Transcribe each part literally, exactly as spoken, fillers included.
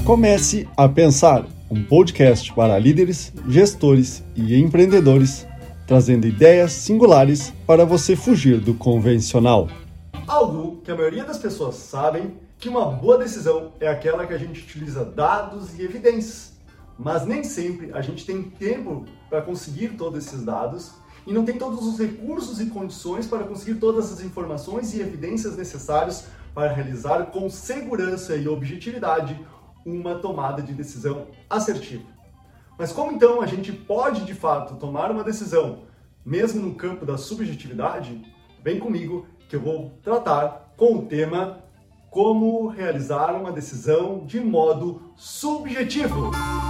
Comece a Pensar, um podcast para líderes, gestores e empreendedores, trazendo ideias singulares para você fugir do convencional. Algo que a maioria das pessoas sabem, que uma boa decisão é aquela que a gente utiliza dados e evidências, mas nem sempre a gente tem tempo para conseguir todos esses dados e não tem todos os recursos e condições para conseguir todas as informações e evidências necessárias para realizar com segurança e objetividade uma tomada de decisão assertiva. Mas como então a gente pode de fato tomar uma decisão, mesmo no campo da subjetividade? Vem comigo que eu vou tratar com o tema como realizar uma decisão de modo subjetivo.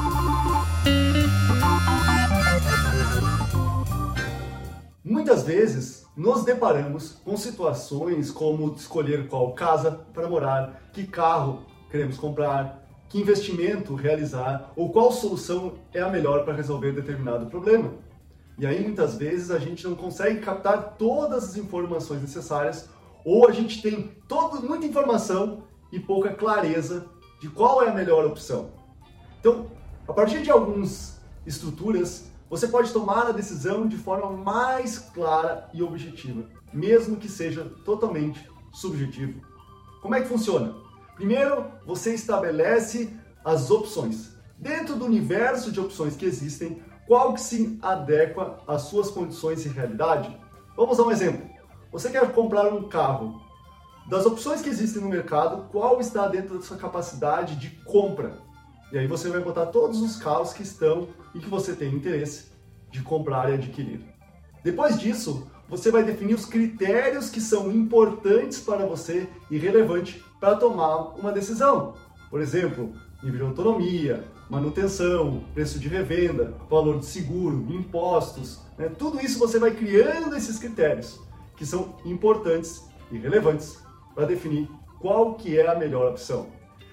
Muitas vezes nos deparamos com situações como escolher qual casa para morar, que carro queremos comprar, que investimento realizar ou qual solução é a melhor para resolver determinado problema. E aí muitas vezes a gente não consegue captar todas as informações necessárias ou a gente tem todo, muita informação e pouca clareza de qual é a melhor opção. Então, a partir de algumas estruturas, você pode tomar a decisão de forma mais clara e objetiva, mesmo que seja totalmente subjetivo. Como é que funciona? Primeiro, você estabelece as opções. Dentro do universo de opções que existem, qual que se adequa às suas condições e realidade? Vamos dar um exemplo. Você quer comprar um carro. Das opções que existem no mercado, qual está dentro da sua capacidade de compra? E aí você vai botar todos os carros que estão e que você tem interesse de comprar e adquirir. Depois disso, você vai definir os critérios que são importantes para você e relevantes para tomar uma decisão. Por exemplo, nível de autonomia, manutenção, preço de revenda, valor de seguro, impostos. Né? Tudo isso você vai criando esses critérios que são importantes e relevantes para definir qual que é a melhor opção.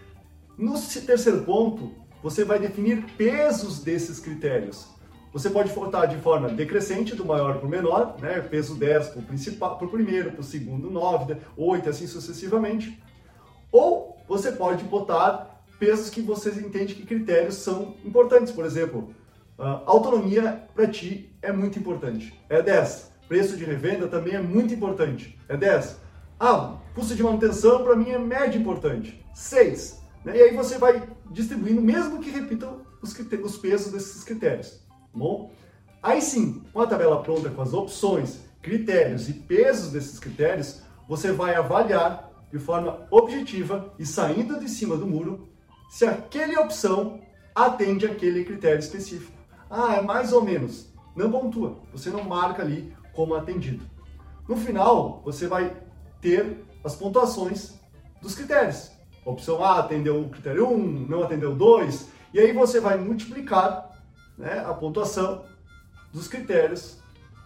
No terceiro ponto, você vai definir pesos desses critérios. Você pode botar de forma decrescente, do maior para o menor, né? Peso dez para o principal, para o primeiro, para o segundo nove, oito, assim sucessivamente. Ou você pode botar pesos que você entende que critérios são importantes. Por exemplo, a autonomia para ti é muito importante, é dez. Preço de revenda também é muito importante, é dez. Ah, custo de manutenção para mim é médio importante, seis. E aí você vai distribuindo, mesmo que repitam os, os pesos desses critérios. Bom? Aí sim, com a tabela pronta com as opções, critérios e pesos desses critérios, você vai avaliar de forma objetiva e saindo de cima do muro se aquela opção atende àquele critério específico. Ah, é mais ou menos. Não pontua, você não marca ali como atendido. No final, você vai ter as pontuações dos critérios. Opção A atendeu o critério um, não atendeu dois, e aí você vai multiplicar, né, a pontuação dos critérios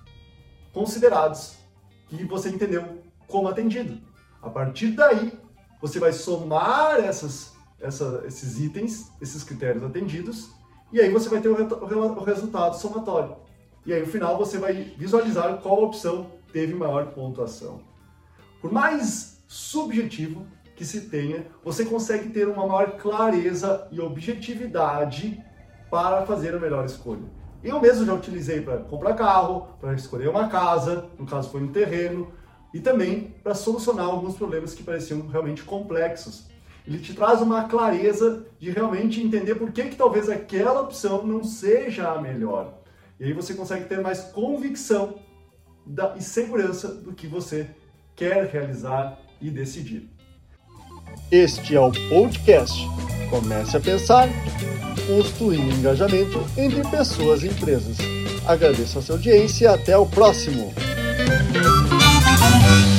considerados que você entendeu como atendido. A partir daí, você vai somar essas, essa, esses itens, esses critérios atendidos, e aí você vai ter o, o resultado somatório. E aí, no final, você vai visualizar qual opção teve maior pontuação. Por mais subjetivo que se tenha, você consegue ter uma maior clareza e objetividade para fazer a melhor escolha. Eu mesmo já utilizei para comprar carro, para escolher uma casa, no caso foi um terreno, e também para solucionar alguns problemas que pareciam realmente complexos. Ele te traz uma clareza de realmente entender por que, que talvez aquela opção não seja a melhor. E aí você consegue ter mais convicção da, e segurança do que você quer realizar e decidir. Este é o podcast Comece a Pensar, construindo engajamento entre pessoas e empresas. Agradeço a sua audiência e até o próximo.